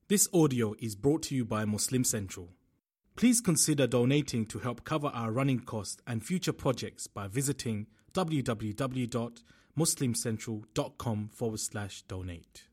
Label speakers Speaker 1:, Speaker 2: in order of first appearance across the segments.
Speaker 1: This audio is brought to you by Muslim Central. Please consider donating to help cover our running costs and future projects by visiting www.muslimcentral.com/donate.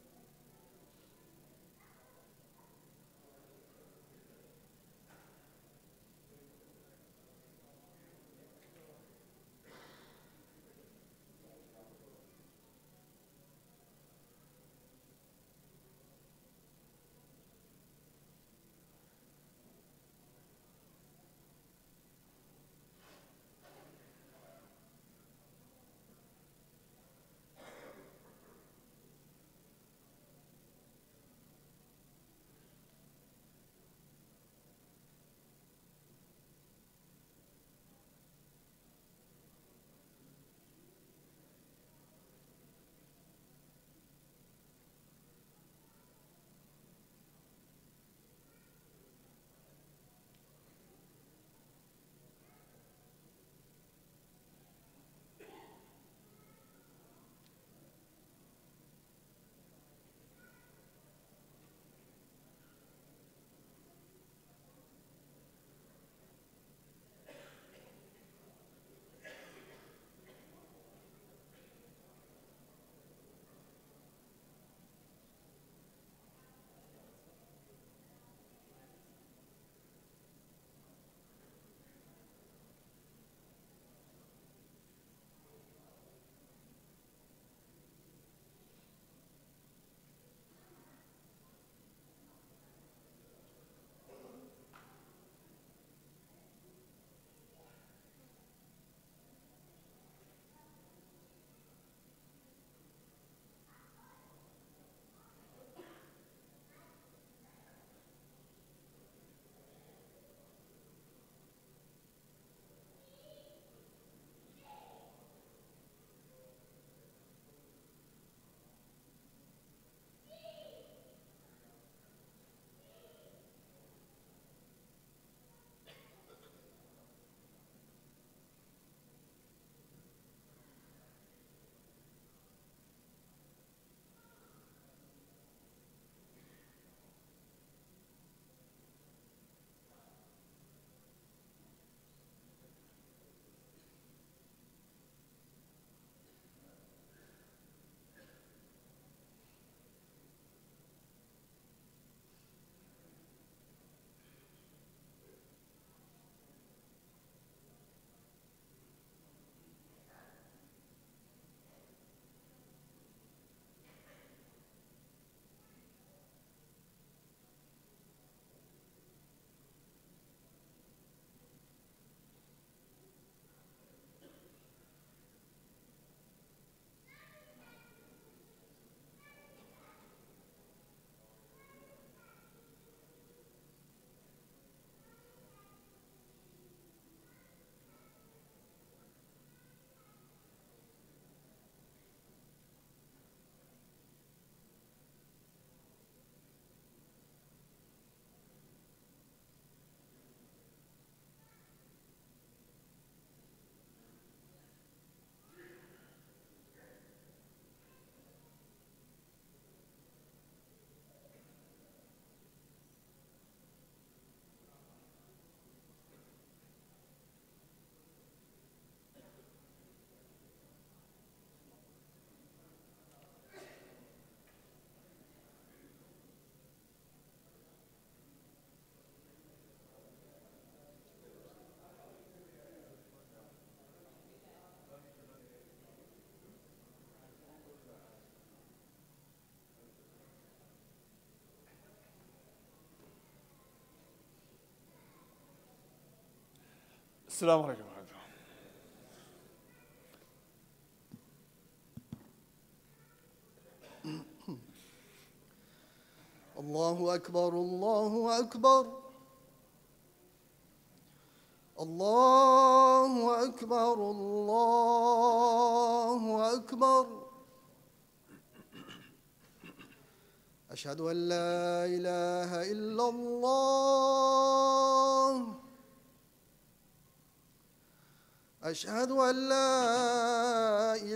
Speaker 2: السلام عليكم ورحمة الله. الله أكبر الله أكبر الله أكبر الله أكبر. أشهد أن لا إله إلا الله. أشهد أن لا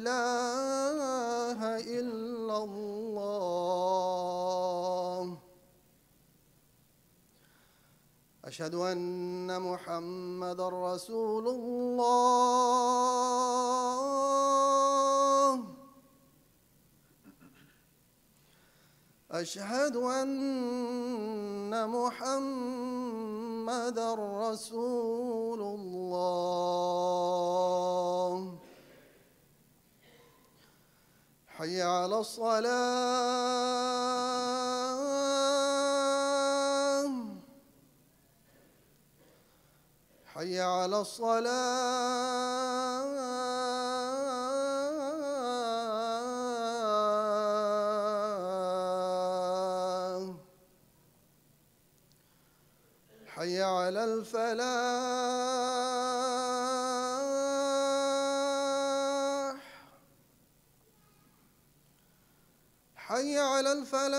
Speaker 2: إله إلا الله. أشهد أن محمد رسول الله أشهد أن محمد رسول الله حي على الصلاة حي على الصلاة حي على الفلاح حي على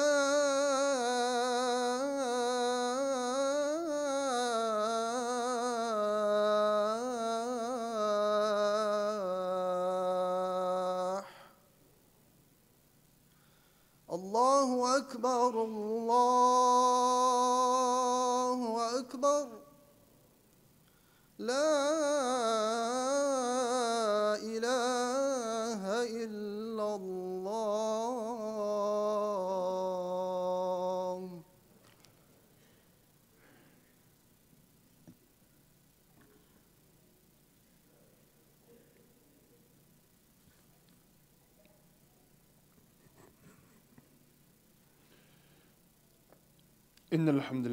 Speaker 2: الفلاح الله أكبر الله أكبر لا إله إلا الله
Speaker 3: إن الحمد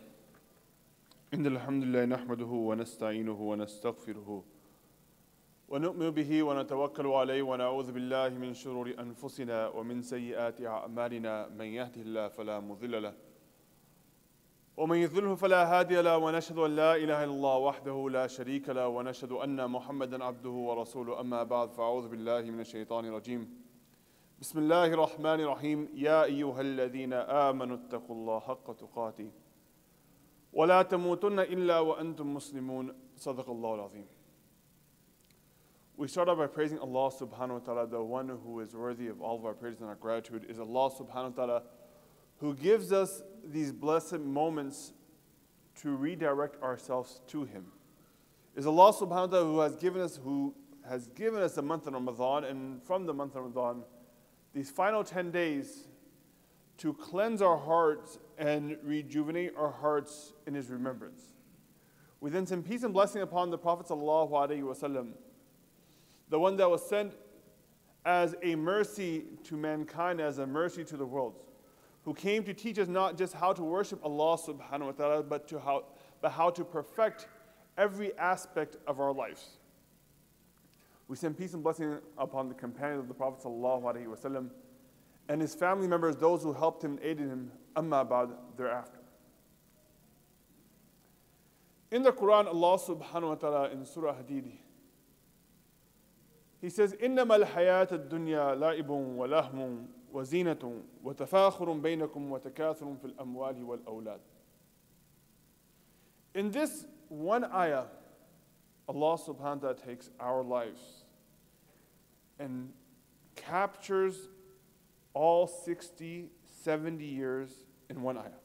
Speaker 3: لله نحمده ونستعينه ونستغفره ونؤمن به ونتوكل عليه ونعوذ بالله من شرور أنفسنا ومن سيئات أعمالنا من يهده الله فلا مضل له ومن يضلله فلا هادي له ونشهد أن لا إله إلا الله وحده لا شريك له ونشهد أن محمدا عبده ورسوله أما بعد فأعوذ بالله من الشيطان الرجيم بسم الله الرحمن الرحيم يا أيها الذين آمنوا اتقوا الله حق تقاته ولا تموتن إلا وأنتم مسلمون صدق الله العظيم. We start off by praising Allah subhanahu wa ta'ala. The one who is worthy of all of our praise and our gratitude is Allah subhanahu wa ta'ala, who gives us these blessed moments to redirect ourselves to Him. Is Allah subhanahu wa ta'ala who has given us the month of Ramadan, and from the month of Ramadan, these final 10 days to cleanse our hearts and rejuvenate our hearts in His remembrance. We then send peace and blessing upon the Prophet sallallahu alaihi wasallam, the one that was sent as a mercy to mankind, as a mercy to the world, who came to teach us not just how to worship Allah subhanahu wa ta'ala, but how to perfect every aspect of our lives. We send peace and blessing upon the companions of the Prophet ﷺ and his family members, those who helped him and aided him, amma ba'd, thereafter. In the Quran, Allah subhanahu wa ta'ala in Surah Hadid, He says, إِنَّمَا الْحَيَاةَ الدُّنْيَا لَعِبٌ وَلَهْوٌ وَزِينَةٌ وَتَفَاخُرٌ بَيْنَكُمْ وَتَكَاثُرٌ فِي الْأَمْوَالِ وَالْأَوْلَادِ. In this one ayah, Allah subhanahu wa ta'ala takes our lives and captures all 60, 70 years in one ayah.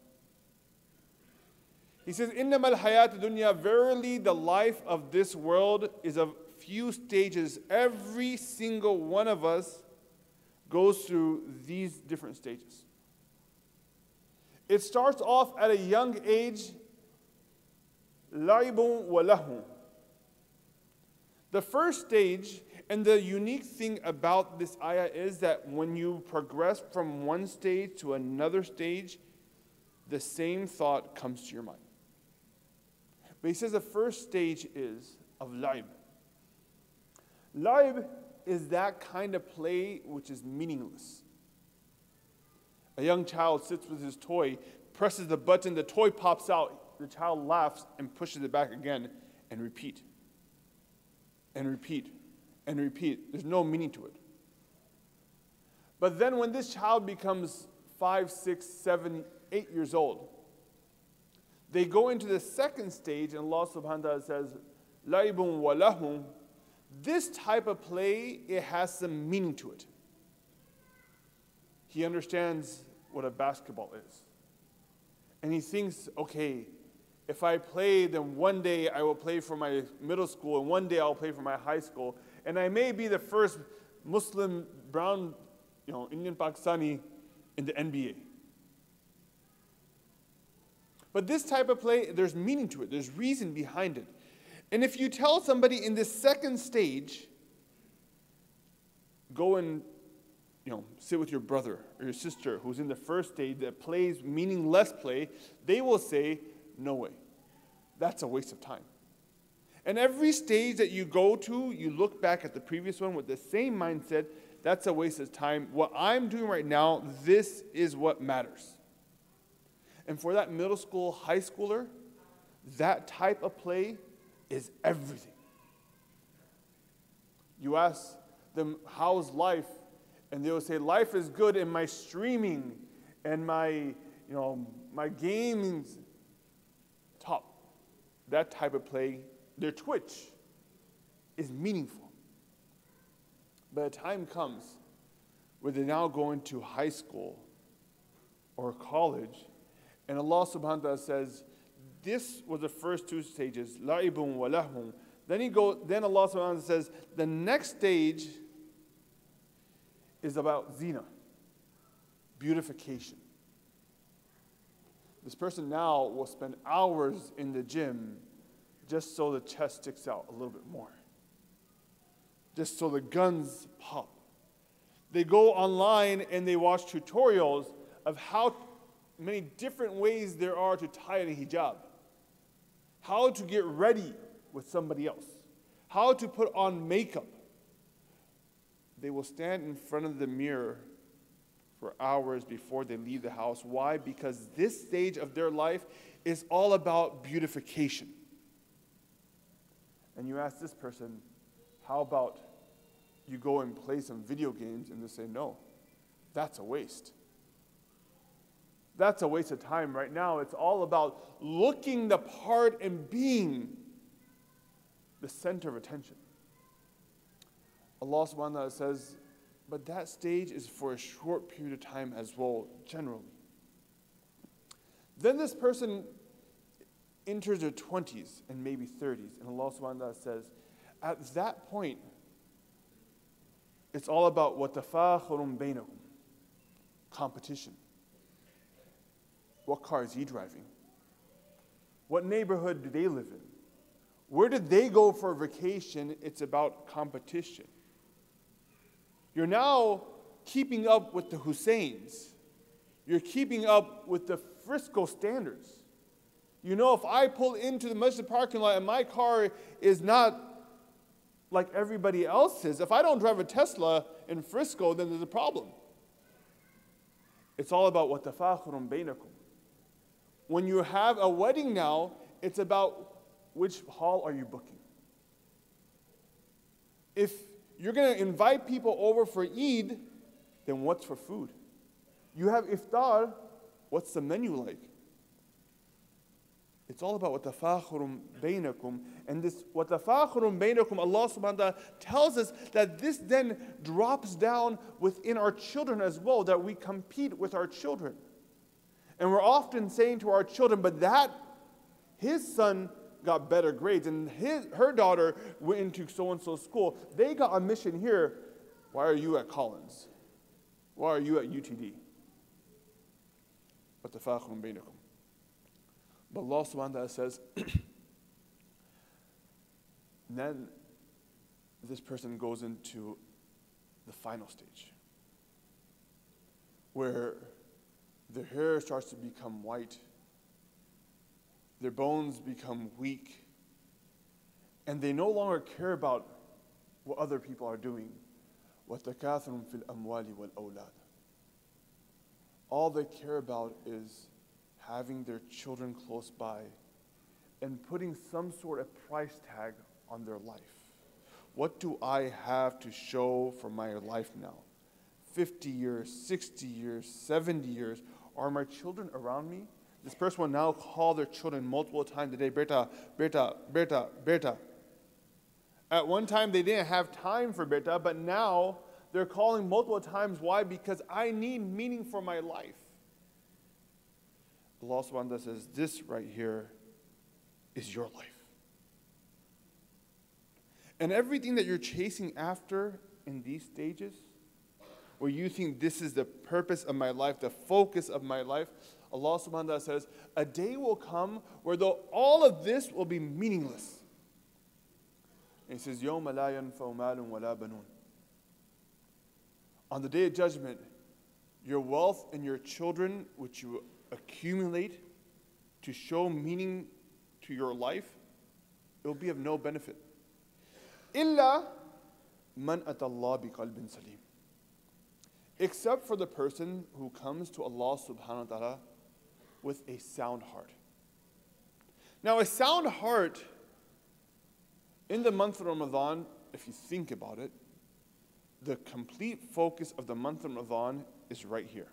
Speaker 3: He says, إِنَّمَا الْحَيَاةُ الدُّنْيَا, verily the life of this world is of few stages. Every single one of us goes through these different stages. It starts off at a young age, لَعِبٌ وَلَهْوٌ. The first stage, and the unique thing about this ayah is that when you progress from one stage to another stage, the same thought comes to your mind. But he says the first stage is of laib. Laib is that kind of play which is meaningless. A young child sits with his toy, presses the button, the toy pops out, the child laughs and pushes it back again, and repeat. And repeat. And repeat. There's no meaning to it. But then when this child becomes 5, 6, 7, 8 years old, they go into the second stage, and Allah subhanahu wa ta'ala says, لَعِبٌ وَلَهْوٌ. This type of play, it has some meaning to it. He understands what a basketball is. And he thinks, okay, If I play, then one day I will play for my middle school, and one day I'll play for my high school. And I may be the first Muslim, brown, Indian Pakistani in the NBA. But this type of play, there's meaning to it. There's reason behind it. And if you tell somebody in this second stage, go and sit with your brother or your sister who's in the first stage that plays meaningless play, they will say, no way. That's a waste of time. And every stage that you go to, you look back at the previous one with the same mindset, that's a waste of time. What I'm doing right now, this is what matters. And for that middle school, high schooler, that type of play is everything. You ask them, how's life? And they will say, life is good in my streaming and my gaming's top. That type of play, their Twitch, is meaningful. But a time comes where they now go into high school or college, and Allah subhanahu wa ta'ala says, this was the first two stages, la'ibun wa lahum. Then Allah subhanahu wa ta'ala says, the next stage is about zina, beautification. This person now will spend hours in the gym just so the chest sticks out a little bit more, just so the guns pop. They go online and they watch tutorials of how many different ways there are to tie a hijab, how to get ready with somebody else, how to put on makeup. They will stand in front of the mirror for hours before they leave the house. Why? Because this stage of their life is all about beautification. And you ask this person, how about you go and play some video games? And they say, no, that's a waste. That's a waste of time. Right now, it's all about looking the part and being the center of attention. Allah subhanahu wa ta'ala says, but that stage is for a short period of time as well, generally. Then this person enters their 20s and maybe 30s, and Allah subhanahu wa ta'ala says, at that point, it's all about وَتَفَاخُرٌ بَيْنَهُمْ, competition. What car is he driving? What neighborhood do they live in? Where did they go for a vacation? It's about competition. You're now keeping up with the Husseins. You're keeping up with the Frisco standards. You know, if I pull into the masjid parking lot and my car is not like everybody else's, if I don't drive a Tesla in Frisco, then there's a problem. It's all about وَتَفَاخُرٌ بَيْنَكُمْ. When you have a wedding now, it's about which hall are you booking. If you're going to invite people over for Eid, then what's for food? You have iftar, what's the menu like? It's all about وَتَفَاخُرٌ بَيْنَكُمْ. And this وَتَفَاخُرٌ بَيْنَكُمْ, Allah subhanahu wa ta'ala tells us that this then drops down within our children as well, that we compete with our children. And we're often saying to our children, but his son got better grades, and her daughter went into so-and-so school. They got a mission here. Why are you at Collins? Why are you at UTD? وَتَفَاخُرٌ بَيْنَكُمْ. But Allah subhanahu wa ta'ala says, then this person goes into the final stage, where their hair starts to become white, their bones become weak, and they no longer care about what other people are doing. وَتَكَاثُرٌ فِي الْأَمْوَالِ وَالْأَوْلَادِ. All they care about is having their children close by and putting some sort of price tag on their life. What do I have to show for my life now? 50 years, 60 years, 70 years. Are my children around me? This person will now call their children multiple times a day, beta, beta, beta, beta. At one time, they didn't have time for beta, but now they're calling multiple times. Why? Because I need meaning for my life. Allah subhanahu wa ta'ala says, this right here is your life. And everything that you're chasing after in these stages, where you think this is the purpose of my life, the focus of my life, Allah subhanahu wa ta'ala says, a day will come where all of this will be meaningless. And He says, يَوْمَ لَا يَنْفَعُ مَالٌ وَلَا بَنُونَ. On the day of judgment, your wealth and your children, which you accumulate to show meaning to your life, it will be of no benefit. إِلَّا مَنْ أَتَى اللَّهَ بِقَلْبٍ سَلِيمٍ. Except for the person who comes to Allah subhanahu wa ta'ala with a sound heart. Now, a sound heart in the month of Ramadan, if you think about it, the complete focus of the month of Ramadan is right here.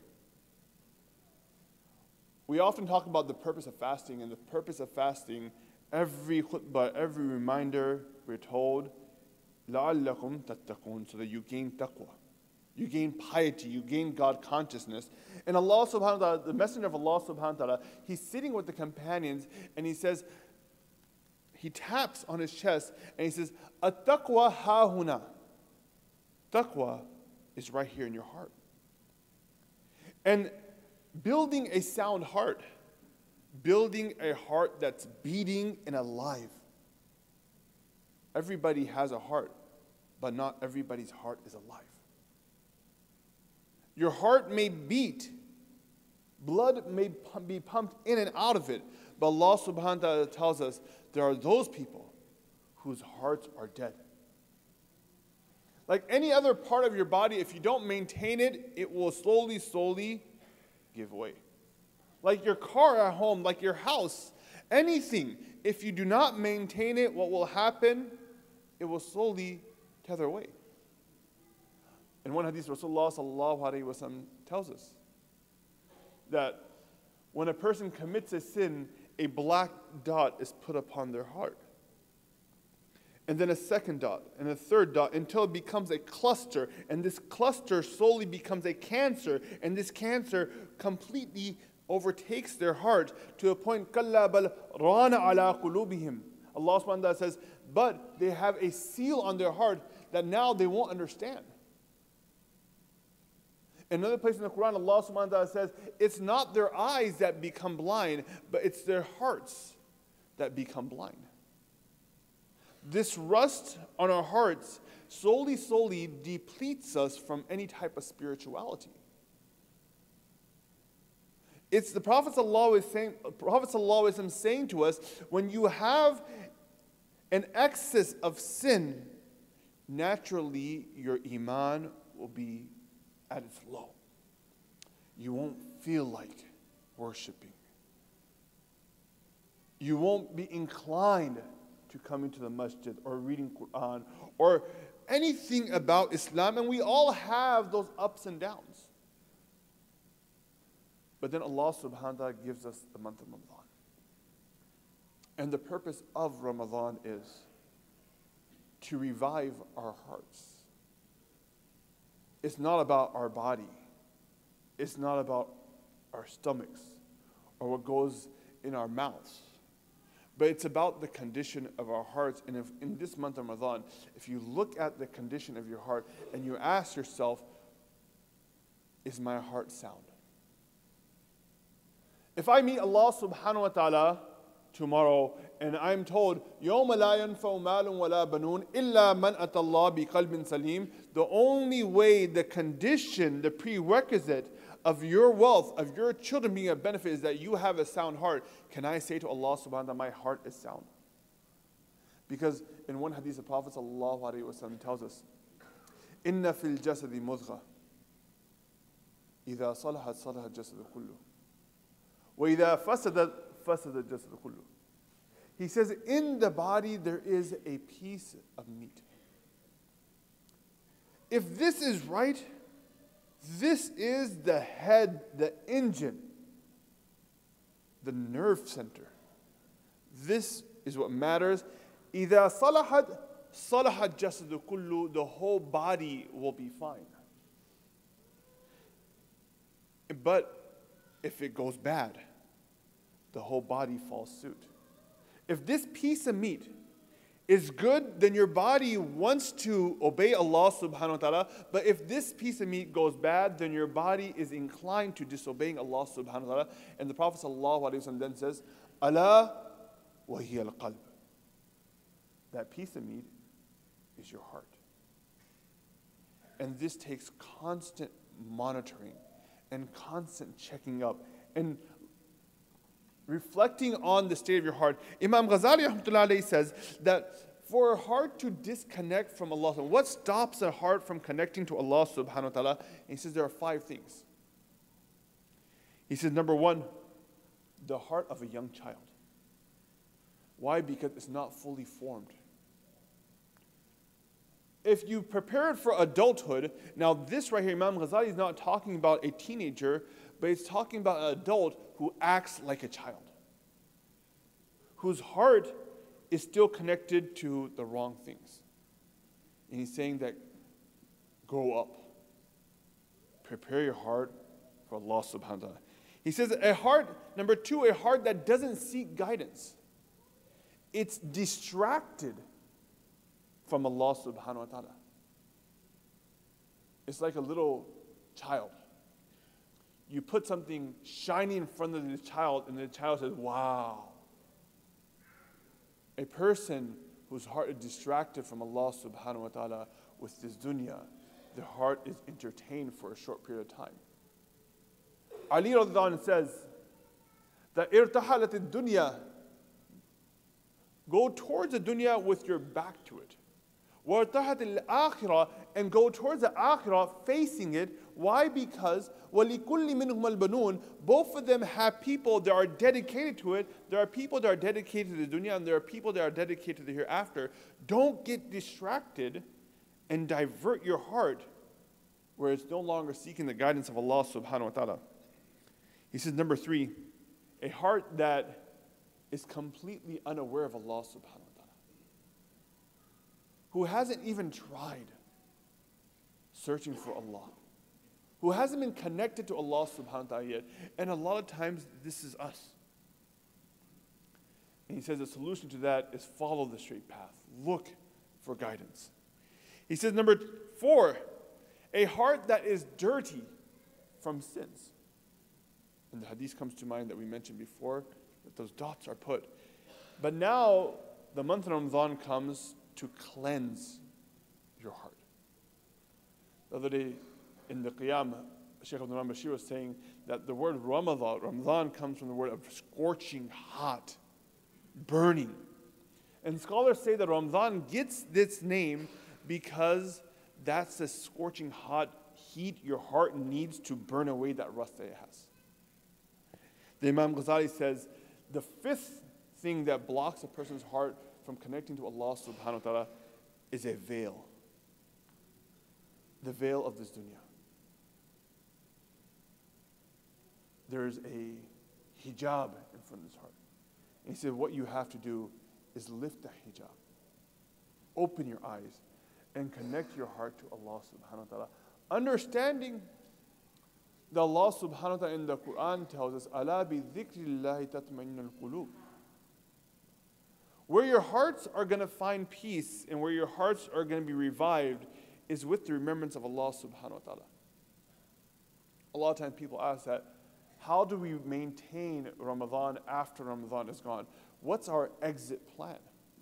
Speaker 3: We often talk about the purpose of fasting, and the purpose of fasting, every khutbah, every reminder, we're told, لَعَلَّكُمْ تَتَّقُونَ, so that you gain taqwa. You gain piety, you gain God consciousness. And Allah subhanahu wa ta'ala, the messenger of Allah subhanahu wa ta'ala, he's sitting with the companions and he says, he taps on his chest and he says, At-taqwa ha-huna. Taqwa is right here in your heart. And building a sound heart, building a heart that's beating and alive. Everybody has a heart, but not everybody's heart is alive. Your heart may beat, blood may be pumped in and out of it, but Allah subhanahu wa ta'ala tells us there are those people whose hearts are dead. Like any other part of your body, if you don't maintain it, it will slowly give way. Like your car at home, like your house, anything, if you do not maintain it, what will happen? It will slowly tether away. In one hadith, Rasulullah sallallahu alaihi wasallam tells us that when a person commits a sin, a black dot is put upon their heart. And then a second dot, and a third dot, until it becomes a cluster. And this cluster slowly becomes a cancer, and this cancer completely overtakes their heart to a point, كَلَّا بَلْ رَانَ عَلَىٰ قُلُوبِهِمْ. Allah subhanahu wa ta'ala says, but they have a seal on their heart that now they won't understand. Another place in the Quran, Allah subhanahu wa ta'ala says, it's not their eyes that become blind, but it's their hearts that become blind. This rust on our hearts slowly depletes us from any type of spirituality. It's the Prophet ﷺ saying to us, when you have an excess of sin, naturally your iman will be at its low. You won't feel like worshiping. You won't be inclined to coming to the masjid or reading Quran or anything about Islam. And we all have those ups and downs. But then Allah subhanahu wa ta'ala gives us the month of Ramadan. And the purpose of Ramadan is to revive our hearts. It's not about our body. It's not about our stomachs or what goes in our mouths. But it's about the condition of our hearts. And if in this month of Ramadan, if you look at the condition of your heart and you ask yourself, is my heart sound? If I meet Allah subhanahu wa ta'ala tomorrow and I'm told, يَوْمَ لَا يَنْفَعُ مَالٌ وَلَا بَنُونَ إِلَّا مَنْ أَتَى اللَّهَ بِقَلْبٍ سَلِيمٍ, the only way, the condition, the prerequisite of your wealth, of your children being a benefit is that you have a sound heart. Can I say to Allah subhanahu wa ta'ala, my heart is sound? Because in one hadith, the Prophet sallallahu alaihi wasallam tells us, إِنَّ فِي الْجَسَدِ مُضْغَةً إِذَا صَلَحَتْ صَلَحَ الْجَسَدُ كُلُّهُ وَإِذَا فَسَدَتْ فَسَدَ الْجَسَدُ كُلُّهُ. He says, in the body there is a piece of meat. If this is right, this is the head, the engine, the nerve center. This is what matters. إِذَا صَلَحَتْ صَلَحَ الْجَسَدُ كُلُّهُ, the whole body will be fine. But if it goes bad, the whole body falls suit. if this piece of meat is good, then your body wants to obey Allah subhanahu wa ta'ala. But if this piece of meat goes bad, then your body is inclined to disobeying Allah subhanahu wa ta'ala. And the Prophet sallallahu alaihi wasallam then says, Ala wa hiya al-qalb. That piece of meat is your heart. And this takes constant monitoring and constant checking up and reflecting on the state of your heart. Imam Ghazali rahmatullahi alayhi says that for a heart to disconnect from Allah, what stops a heart from connecting to Allah subhanahu wa ta'ala? He says there are 5 things. He says, number 1, the heart of a young child. Why? Because it's not fully formed. If you prepare it for adulthood, now this right here, Imam Ghazali is not talking about a teenager, but he's talking about an adult who acts like a child, whose heart is still connected to the wrong things. And he's saying that grow up. Prepare your heart for Allah subhanahu wa ta'ala. He says a heart, number 2, a heart that doesn't seek guidance. It's distracted from Allah subhanahu wa ta'ala. It's like a little child. You put something shiny in front of the child, and the child says, wow. A person whose heart is distracted from Allah subhanahu wa ta'ala with this dunya, the heart is entertained for a short period of time. Ali radhiyallahu anhu says that irtahalat ad-dunya, go towards the dunya with your back to it. وَارْتَحَتِ الْآخِرَةِ, and go towards the akhirah facing it. Why? Because وَلِكُلِّ مِنْهُمَ الْبَنُونَ, both of them have people that are dedicated to it. There are people that are dedicated to the dunya, and there are people that are dedicated to the hereafter. Don't get distracted and divert your heart where it's no longer seeking the guidance of Allah subhanahu wa ta'ala. He says, number 3, a heart that is completely unaware of Allah subhanahu wa ta'ala, who hasn't even tried searching for Allah, who hasn't been connected to Allah subhanahu wa ta'ala yet. And a lot of times, this is us. And he says the solution to that is follow the straight path. Look for guidance. He says, number 4, a heart that is dirty from sins. And the hadith comes to mind that we mentioned before, that those dots are put. But now, the month of Ramadan comes to cleanse your heart. The other day in the Qiyam, Shaykh Abdul Rahman Bashir was saying that the word Ramadan comes from the word of scorching hot, burning. And scholars say that Ramadan gets this name because that's the scorching hot heat your heart needs to burn away that rust that it has. The Imam Ghazali says the 5th thing that blocks a person's heart from connecting to Allah subhanahu wa ta'ala is a veil. The veil of this dunya. There's a hijab in front of his heart. And he said what you have to do is lift the hijab. Open your eyes and connect your heart to Allah subhanahu wa ta'ala. Understanding that Allah subhanahu wa ta'ala in the Quran tells us, Ala bi dhikrillahi tatma'innul qulub. Where your hearts are going to find peace and where your hearts are going to be revived is with the remembrance of Allah subhanahu wa ta'ala. A lot of times people ask that, how do we maintain Ramadan after Ramadan is gone? What's our exit plan?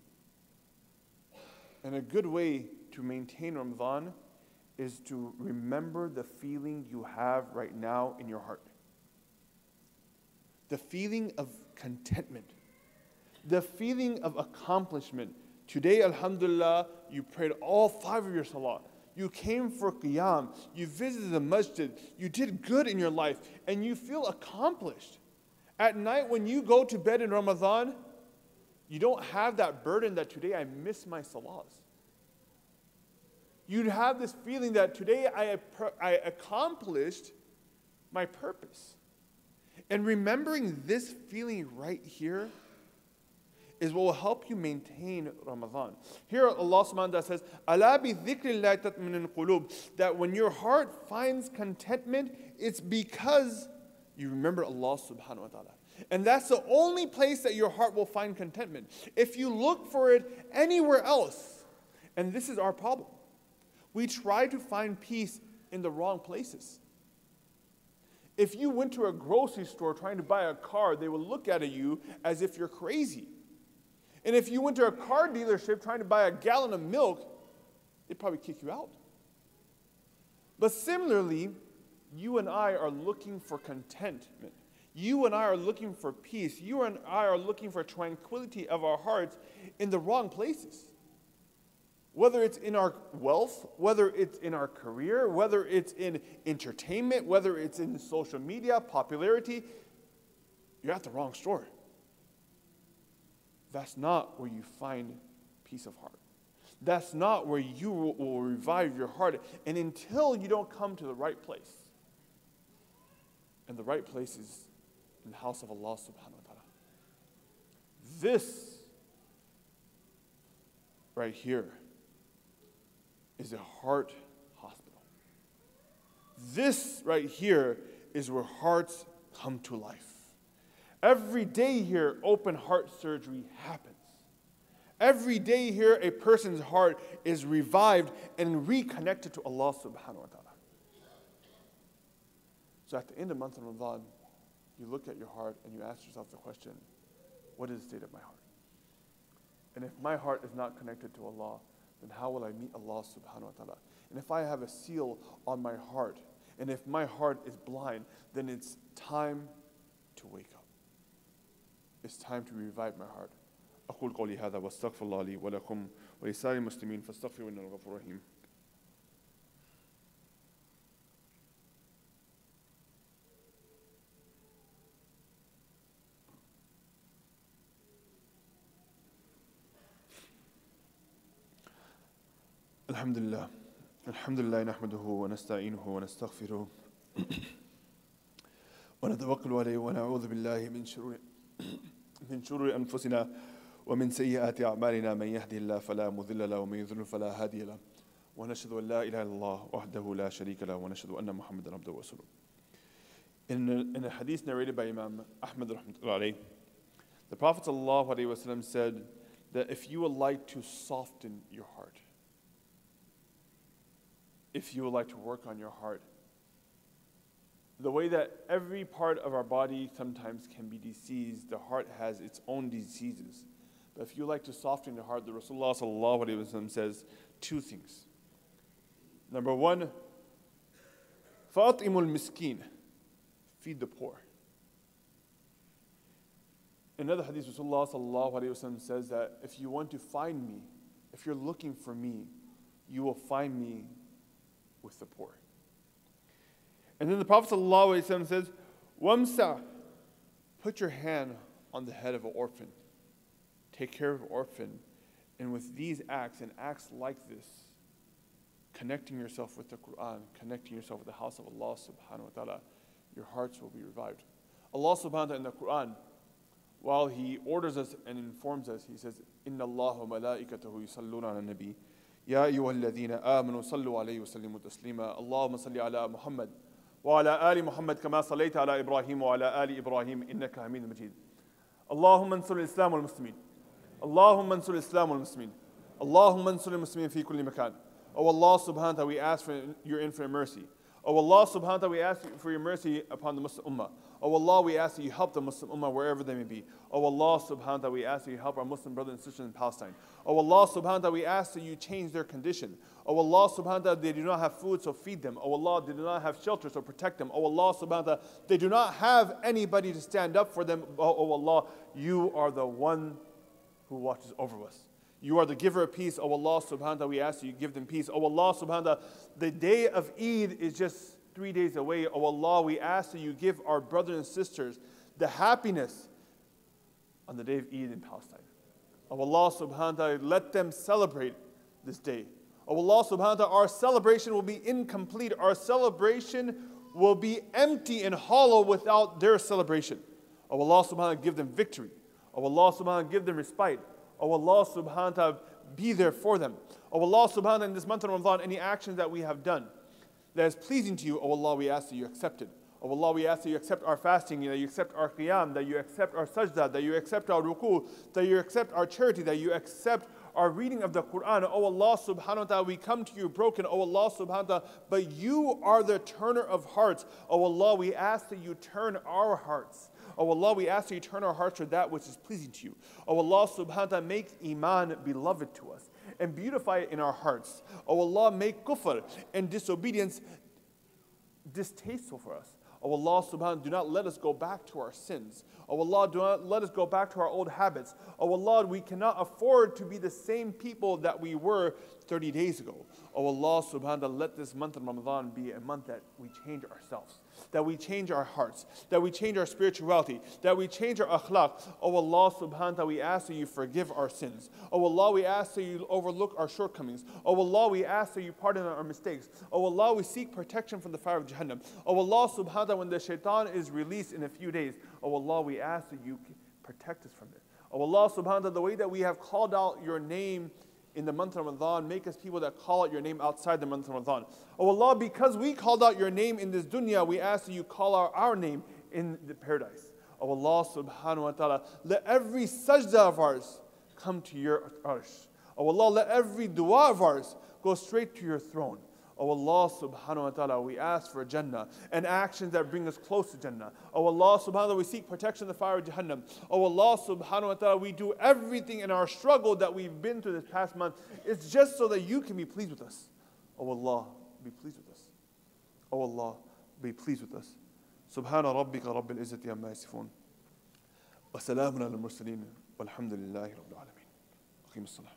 Speaker 3: And a good way to maintain Ramadan is to remember the feeling you have right now in your heart. The feeling of contentment. The feeling of accomplishment. Today, alhamdulillah, you prayed all 5 of your salah. You came for qiyam. You visited the masjid. You did good in your life. And you feel accomplished. At night, when you go to bed in Ramadan, you don't have that burden that today I miss my salahs. You'd have this feeling that today I accomplished my purpose. And remembering this feeling right here is what will help you maintain Ramadan. Here Allah subhanahu wa ta'ala says, Ala bi dhikrillahi tatma'innul qulub, that when your heart finds contentment, it's because you remember Allah subhanahu wa ta'ala. And that's the only place that your heart will find contentment. If you look for it anywhere else, and this is our problem, we try to find peace in the wrong places. If you went to a grocery store trying to buy a car, they will look at you as if you're crazy. And if you went to a car dealership trying to buy a gallon of milk, they'd probably kick you out. But similarly, you and I are looking for contentment. You and I are looking for peace. You and I are looking for tranquility of our hearts in the wrong places. Whether it's in our wealth, whether it's in our career, whether it's in entertainment, whether it's in social media, popularity, you're at the wrong store. That's not where you find peace of heart. That's not where you will revive your heart. And until you don't come to the right place, and the right place is in the house of Allah subhanahu wa ta'ala. This right here is a heart hospital. This right here is where hearts come to life. Every day here, open heart surgery happens. Every day here, a person's heart is revived and reconnected to Allah subhanahu wa ta'ala. So at the end of the month of Ramadan, you look at your heart and you ask yourself the question, what is the state of my heart? And if my heart is not connected to Allah, then how will I meet Allah subhanahu wa ta'ala? And if I have a seal on my heart, and if my heart is blind, then it's time to wake up. It's time to revive my heart. أقول قولي هذا واستغفر الله لي ولكم ولسائر المسلمين فاستغفروا إنه الغفور الرحيم. الحمد لله نحمده ونستعينه ونستغفره ونتوكل عليه ونعوذ بالله من شرور أنفسنا ومن سيئات أعمالنا من يهده الله فلا مضل له ومن يضلل فلا هادي له ونشهد أن لا إله إلا الله وحده لا شريك له ونشهد أن محمدا عبده ورسوله. In a hadith narrated by Imam Ahmad rahmatullahi alayhi, the Prophet sallallahu alaihi wasallam said that if you would like to soften your heart, if you would like to work on your heart, the way that every part of our body sometimes can be diseased, the heart has its own diseases. But if you like to soften your heart, the Rasulullah sallallahu alaihi wasallam says two things. Number one, فَأَطْعِمُ الْمِسْكِينَ, feed the poor. In another hadith, Rasulullah sallallahu alaihi wasallam says that if you want to find me, if you're looking for me, you will find me with the poor. And then the Prophet ﷺ says, "Wamsa, put your hand on the head of an orphan. Take care of an orphan." And with these acts and acts like this, connecting yourself with the Quran, connecting yourself with the house of Allah subhanahu wa ta'ala, your hearts will be revived. Allah subhanahu wa ta'ala in the Quran, while He orders us and informs us, He says, "Inna Allah wa malaikatahu yusalluna ala nabi. يا أيها الذين آمنوا صلوا عليه وسلموا تسليما اللهم صل على محمد وعلى آل محمد كما صليت على إبراهيم وعلى آل إبراهيم إنك حميد مجيد اللهم انصر الإسلام والمسلمين اللهم انصر الإسلام والمسلمين اللهم انصر المسلمين في كل مكان. Oh Allah subhanahu wa ta'ala, we ask for your infinite mercy. Oh Allah subhanahu wa ta'ala, we ask for your mercy upon the Muslim Ummah. Oh Allah, we ask that you help the Muslim Ummah wherever they may be. Oh Allah subhanahu wa ta'ala, we ask that you help our Muslim brothers and sisters in Palestine. Oh Allah subhanahu wa ta'ala, we ask that you change their condition. Oh Allah subhanahu wa ta'ala, they do not have food, so feed them. Oh Allah, they do not have shelter, so protect them. Oh Allah subhanahu wa ta'ala, they do not have anybody to stand up for them. Oh Allah, you are the one who watches over us. You are the giver of peace. Oh Allah subhanahu wa ta'ala, we ask that you give them peace. Oh Allah subhanahu wa ta'ala, the day of Eid is just 3 days away. Oh Allah, we ask that you give our brothers and sisters the happiness on the day of Eid in Palestine. Oh Allah subhanahu wa ta'ala, let them celebrate this day. Oh Allah subhanahu wa ta'ala, our celebration will be incomplete. Our celebration will be empty and hollow without their celebration. Oh Allah subhanahu wa ta'ala, give them victory. Oh Allah subhanahu wa ta'ala, give them respite. Oh Allah subhanahu wa ta'ala, be there for them. Oh Allah subhanahu wa ta'ala, in this month of Ramadan, any actions that we have done that is pleasing to you, oh Allah, we ask that you accept it. Oh Allah, we ask that you accept our fasting, that you accept our qiyam, that you accept our sajda, that you accept our ruku, that you accept our charity, that you accept our reading of the Quran. Oh Allah subhanahu wa ta'ala, we come to you broken, oh Allah subhanahu wa ta'ala, but you are the turner of hearts. Oh Allah, we ask that you turn our hearts. Oh Allah, we ask that you turn our hearts to that which is pleasing to you. Oh Allah subhanahu wa ta'ala, make iman beloved to us and beautify it in our hearts. Oh Allah, make kufr and disobedience distasteful for us. Oh Allah subhanahu wa ta'ala, do not let us go back to our sins. Oh Allah, do not let us go back to our old habits. Oh Allah, we cannot afford to be the same people that we were 30 days ago. Oh Allah subhanahu wa ta'ala, let this month of Ramadan be a month that we change ourselves, that we change our hearts, that we change our spirituality, that we change our akhlaq. Oh Allah subhanahu wa ta'ala, we ask that you forgive our sins. Oh Allah, we ask that you overlook our shortcomings. Oh Allah, we ask that you pardon our mistakes. Oh Allah, we seek protection from the fire of Jahannam. Oh Allah subhanahu wa ta'ala, when the shaitan is released in a few days, oh Allah, we ask that you protect us from it. Oh Allah subhanahu wa ta'ala, the way that we have called out your name in the month of Ramadan, make us people that call out your name outside the month of Ramadan. Oh Allah, because we called out your name in this dunya, we ask that you call out our name in the paradise. Oh Allah subhanahu wa ta'ala, let every sajda of ours come to your arsh. Oh Allah, let every dua of ours go straight to your throne. Oh Allah subhanahu wa ta'ala, we ask for Jannah and actions that bring us close to Jannah. Oh Allah subhanahu wa ta'ala, we seek protection of the fire of Jahannam. Oh Allah subhanahu wa ta'ala, we do everything in our struggle that we've been through this past month. It's just so that you can be pleased with us. Oh Allah, be pleased with us. Oh Allah, be pleased with us. Subhana rabbika rabbil izzati amma yasifun. Wa salamun ala al-mursaleen. Walhamdulillahi rabbil alameen. Aqim as-salah.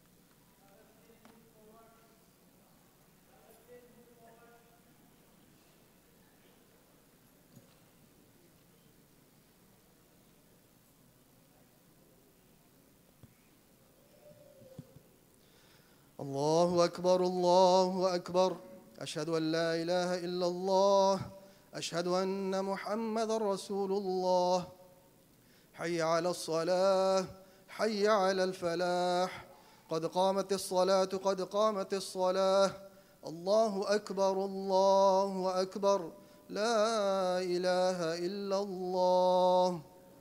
Speaker 2: الله أكبر الله أكبر أشهد أن لا إله إلا الله أشهد أن محمد رسول الله حي على الصلاة حي على الفلاح قد قامت الصلاة قد قامت الصلاة الله أكبر لا إله إلا الله.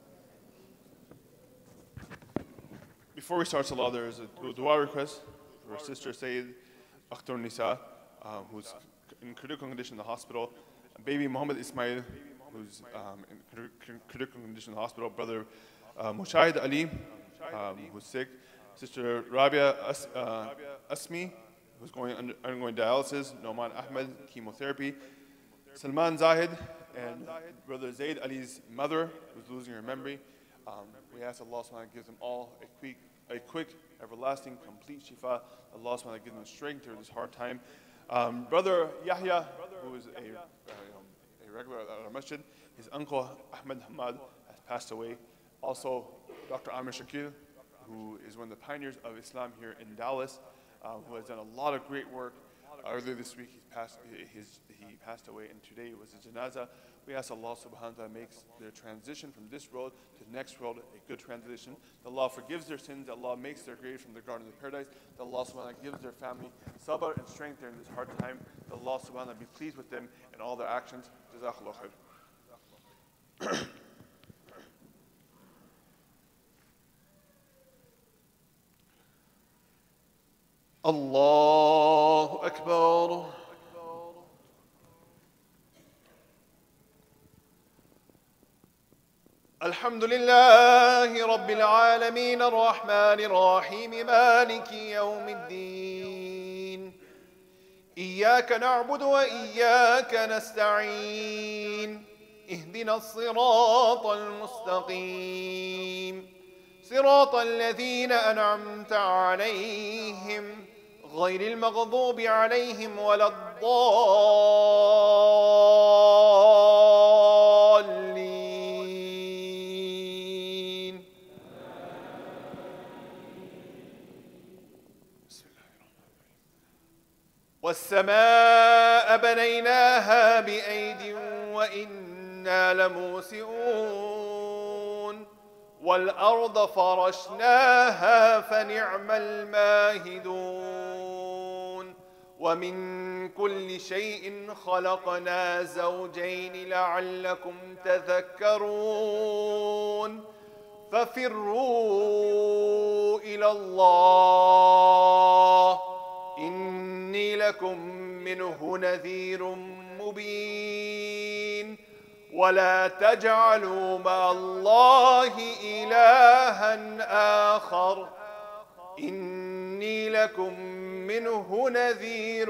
Speaker 3: Before we start Salah, there is a dua request for Sister Sayyid Akhtar Nisa, who's in critical condition in the hospital. Baby Muhammad Ismail, who's in critical condition in the hospital. Brother Mushahid Ali, who's sick. Sister Rabia Asmi, who's undergoing dialysis. Noman Ahmed, chemotherapy. Salman Zahid, and Brother Zaid Ali's mother, who's losing her memory. We ask Allah subhanahu wa ta'ala gives them all a quick, everlasting, complete shifa. Allah subhanahu wa ta'ala gives them strength during this hard time. Brother Yahya, who is a regular at our masjid, his uncle Ahmed Hamad has passed away. Also, Dr. Amir Shakil, who is one of the pioneers of Islam here in Dallas, who has done a lot of great work. Earlier this week, he passed away, and today was his janazah. We ask Allah subhanahu wa ta'ala makes their transition from this world to the next world a good transition. That Allah forgives their sins, that Allah makes their grave from the garden of paradise, that Allah subhanahu wa ta'ala gives their family sabr and strength during this hard time, that Allah subhanahu wa ta'ala be pleased with them in all their actions. Jazakallah khair. Allahu Akbar. الحمد لله رب العالمين الرحمن الرحيم مالك يوم الدين إياك نعبد وإياك نستعين اهدنا الصراط المستقيم صراط الذين أنعمت عليهم غير المغضوب عليهم ولا الضالين. والسماء بنيناها بأيد وإنا لموسعون والأرض فرشناها فنعم الماهدون ومن كل شيء خلقنا زوجين لعلكم تذكرون ففروا إلى الله إني لكم منه نذير مبين ولا تجعلوا مع الله إلها آخر إني لكم منه نذير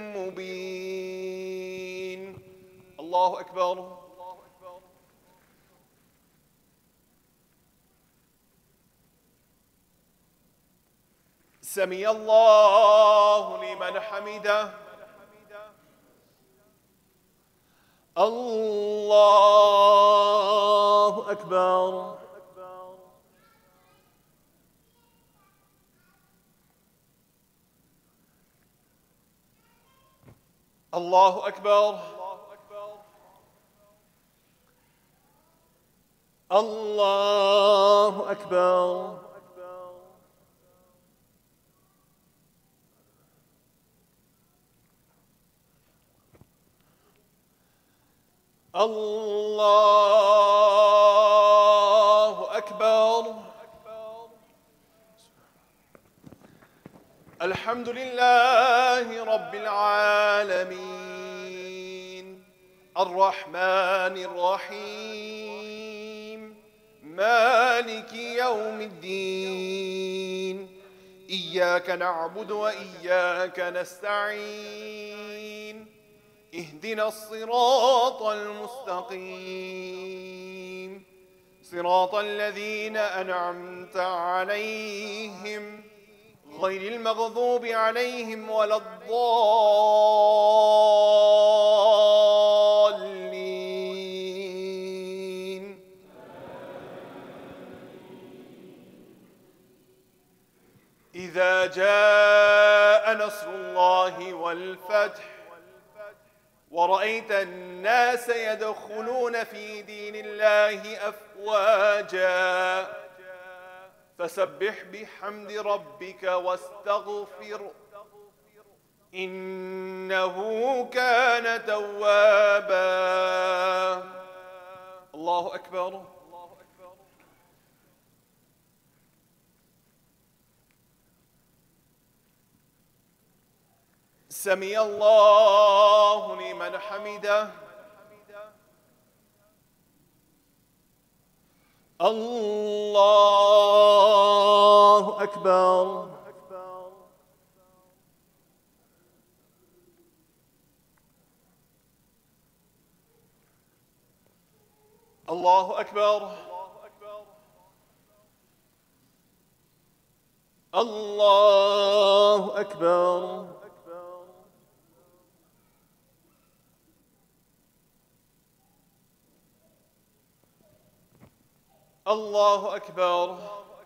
Speaker 3: مبين. الله أكبر. سمع الله لمن حمده. الله أكبر. الله أكبر. الله أكبر. الله أكبر. الحمد لله رب العالمين الرحمن الرحيم مالك يوم الدين إياك نعبد وإياك نستعين اهدنا الصراط المستقيم صراط الذين أنعمت عليهم غير المغضوب عليهم ولا الضالين. إذا جاء نصر الله والفتح ورأيت الناس يدخلون في دين الله أفواجا فسبح بحمد ربك واستغفر إنه كان توابا. الله أكبر. سمع الله لمن حمده. الله أكبر. الله أكبر. الله أكبر. الله أكبر.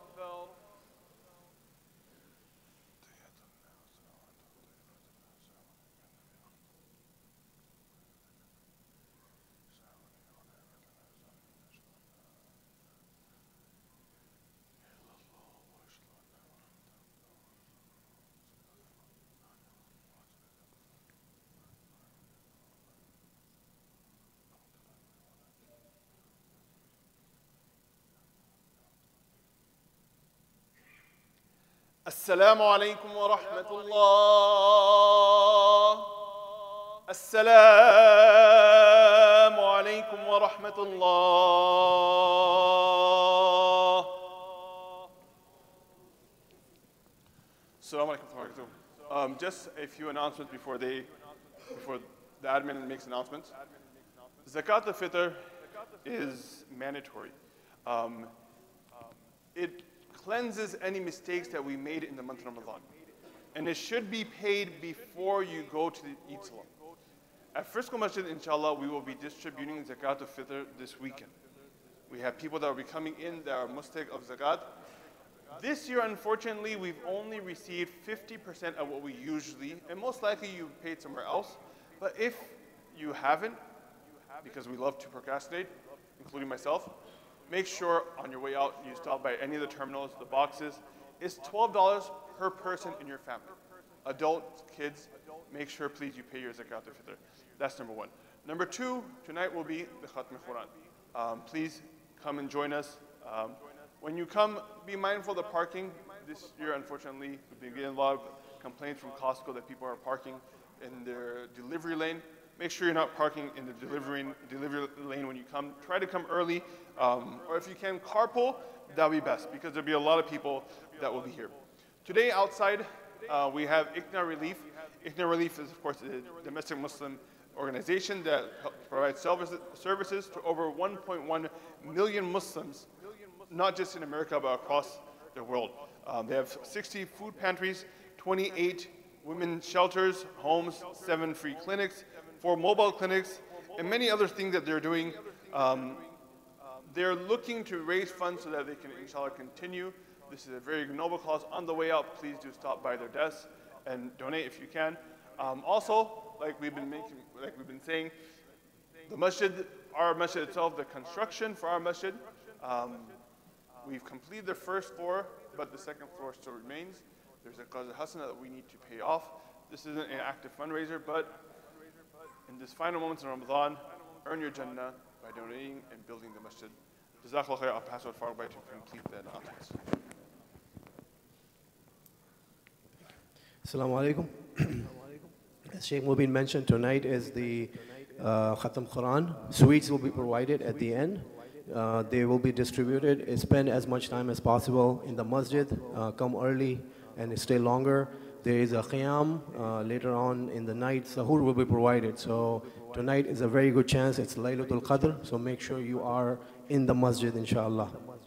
Speaker 3: السلام عليكم ورحمة الله. السلام عليكم ورحمة الله. السلام عليكم ورحمة الله. Just a few announcements before the admin makes announcements. Zakat al-Fitr is mandatory. It cleanses any mistakes that we made in the month of Ramadan. And it should be paid before you go to Eid Salah. At Frisco Masjid, inshallah, we will be distributing Zakat al-Fitr this weekend. We have people that will be coming in that are mustahik of Zakat. This year, unfortunately, we've only received 50% of what we usually, and most likely you paid somewhere else. But if you haven't, because we love to procrastinate, including myself, make sure on your way out you stop by any of the terminals, the boxes. It's $12 per person in your family. adults, kids, make sure please you pay your zakat al-fitr. That's number one. Number two, tonight will be the Khatm al-Quran. Please come and join us. When you come, be mindful of the parking. This year, unfortunately, we've been getting a lot of complaints from Costco that people are parking in their delivery lane. Make sure you're not parking in the delivery lane when you come. Try to come early, or if you can carpool, that would be best, because there'll be a lot of people that will be here. Today outside, we have ICNA Relief. ICNA Relief is, of course, a domestic Muslim organization that provides services to over 1.1 million Muslims, not just in America, but across the world. They have 60 food pantries, 28 women's shelters, homes, 7 free clinics, 4 mobile clinics, and many other things that they're doing. They're looking to raise funds so that they can, inshallah, continue. This is a very noble cause. On the way out, please do stop by their desks and donate if you can. Also, like we've been saying, the masjid, our masjid itself, the construction for our masjid, we've completed the first floor, but the second floor still remains. There's a Qaza Hasana that we need to pay off. This isn't an active fundraiser, but in this final moments in Ramadan, earn your Jannah by donating and building the masjid. Jazakallah khair. I'll pass it forward to complete the announcements.
Speaker 4: Assalamu alaikum. As Sheikh Mubin mentioned, tonight is the Khatam Quran. Sweets will be provided at the end. They will be distributed. Spend as much time as possible in the masjid. Come early and stay longer. There is a qiyam later on in the night. Sahur will be provided. So tonight is a very good chance. It's Laylatul Qadr. So make sure you are in the masjid, inshallah.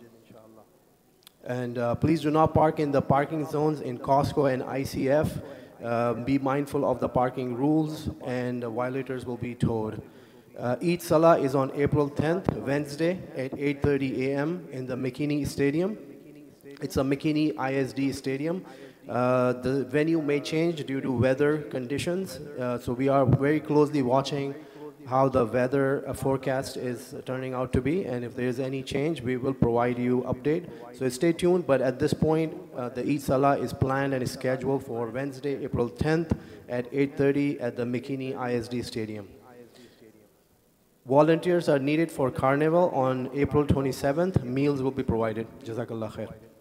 Speaker 4: And please do not park in the parking zones in Costco and ICF. Be mindful of the parking rules, and violators will be towed. Eid Salah is on April 10th, Wednesday at 8:30 a.m. in the McKinney Stadium. It's a McKinney ISD Stadium. The venue may change due to weather conditions, so we are very closely watching how the weather forecast is turning out to be, and if there is any change, we will provide you update. So stay tuned, but at this point, the Eid Salah is planned and is scheduled for Wednesday, April 10th at 8:30 at the McKinney ISD Stadium. Volunteers are needed for Carnival on April 27th. Meals will be provided. Jazakallah khair.